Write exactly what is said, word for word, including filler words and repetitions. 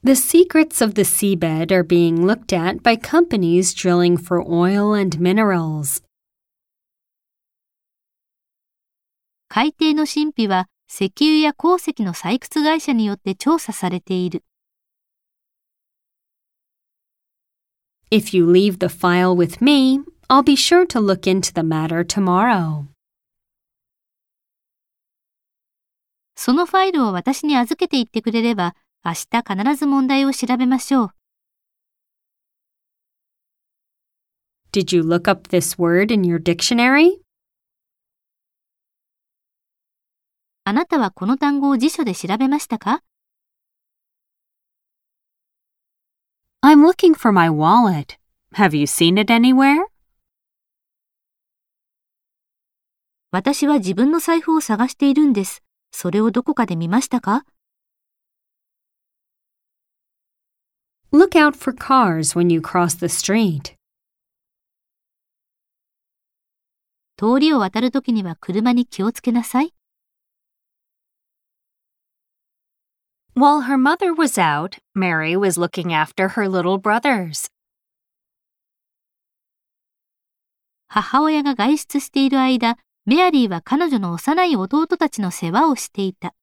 The secrets of the seabed are being looked at by companies drilling for oil and minerals. 海底の神秘は石油や鉱石の採掘会社によって調査されている。 If you leave the file with me, I'll be sure to look into the matter tomorrow. そのファイルを私に預けていってくれれば、明日必ず問題を調べましょう。 Did you look up this word in your dictionary? あなたはこの単語を辞書で調べましたか？ I'm looking for my wallet. Have you seen it anywhere? 私は自分の財布を探しているんです。それをどこかで見ましたか？ Look out for cars when you cross the street. 通りを渡るときには車に気をつけなさい。 While her mother was out, Mary was looking after her little brothers. 母親が外出している間、メアリーは彼女の幼い弟たちの世話をしていた。